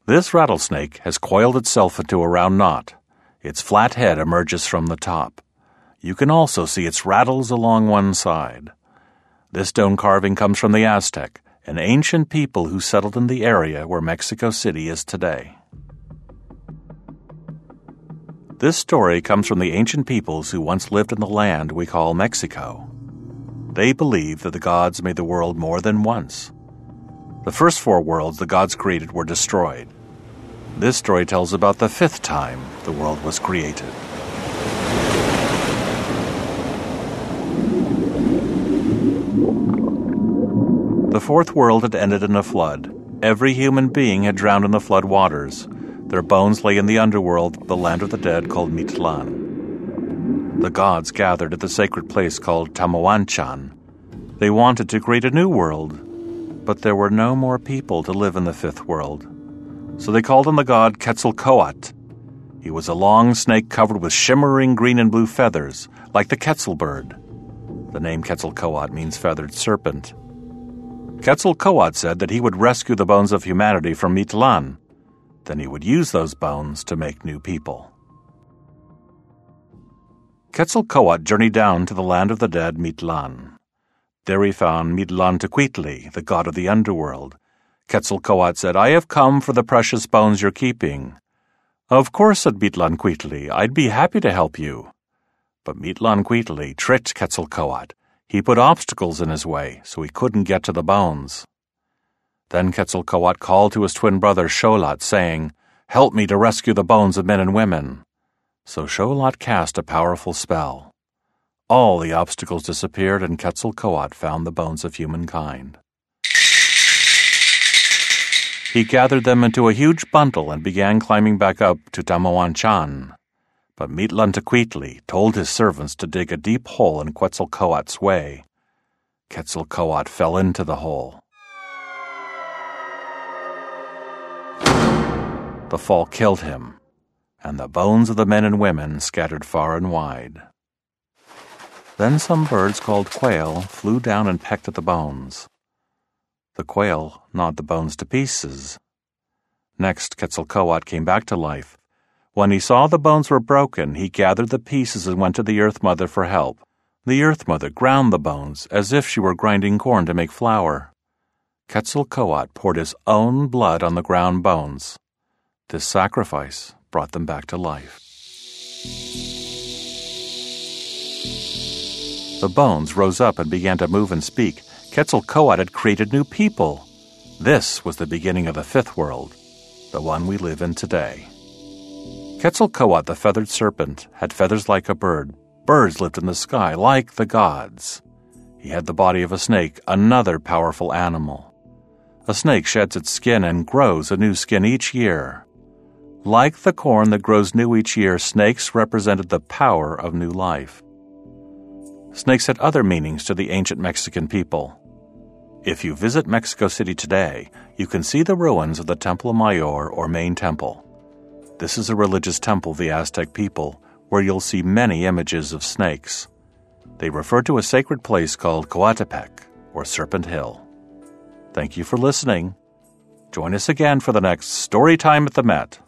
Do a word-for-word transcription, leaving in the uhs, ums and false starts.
This rattlesnake has coiled itself into a round knot. Its flat head emerges from the top. You can also see its rattles along one side. This stone carving comes from the Aztec, an ancient people who settled in the area where Mexico City is today. This story comes from the ancient peoples who once lived in the land we call Mexico. They believed that the gods made the world more than once. The first four worlds the gods created were destroyed. This story tells about the fifth time the world was created. The fourth world had ended in a flood. Every human being had drowned in the flood waters. Their bones lay in the underworld, the land of the dead called Mictlan. The gods gathered at the sacred place called Tamawanchan. They wanted to create a new world, but there were no more people to live in the fifth world. So they called on the god Quetzalcoatl. He was a long snake covered with shimmering green and blue feathers, like the Quetzal bird. The name Quetzalcoatl means feathered serpent. Quetzalcoatl said that he would rescue the bones of humanity from Mictlan. Then he would use those bones to make new people. Quetzalcoatl journeyed down to the land of the dead, Mictlan. There he found Mictlantecuhtli, the god of the underworld. Quetzalcoatl said, "I have come for the precious bones you're keeping." "Of course," said Mictlantecuhtli, "I'd be happy to help you." But Mictlantecuhtli tricked Quetzalcoatl. He put obstacles in his way so he couldn't get to the bones. Then Quetzalcoatl called to his twin brother Xochitl, saying, "Help me to rescue the bones of men and women." So Xochitl cast a powerful spell. All the obstacles disappeared, and Quetzalcoatl found the bones of humankind. He gathered them into a huge bundle and began climbing back up to Tamawanchan. But Mictlantecuhtli told his servants to dig a deep hole in Quetzalcoatl's way. Quetzalcoatl fell into the hole. The fall killed him, and the bones of the men and women scattered far and wide. Then some birds called quail flew down and pecked at the bones. The quail gnawed the bones to pieces. Next, Quetzalcoatl came back to life. When he saw the bones were broken, he gathered the pieces and went to the Earth Mother for help. The Earth Mother ground the bones as if she were grinding corn to make flour. Quetzalcoatl poured his own blood on the ground bones. This sacrifice brought them back to life. The bones rose up and began to move and speak. Quetzalcoatl had created new people. This was the beginning of the fifth world, the one we live in today. Quetzalcoatl, the feathered serpent, had feathers like a bird. Birds lived in the sky like the gods. He had the body of a snake, another powerful animal. A snake sheds its skin and grows a new skin each year. Like the corn that grows new each year, snakes represented the power of new life. Snakes had other meanings to the ancient Mexican people. If you visit Mexico City today, you can see the ruins of the Templo Mayor or main temple. This is a religious temple of the Aztec people where you'll see many images of snakes. They refer to a sacred place called Coatepec or Serpent Hill. Thank you for listening. Join us again for the next Story Time at the Met.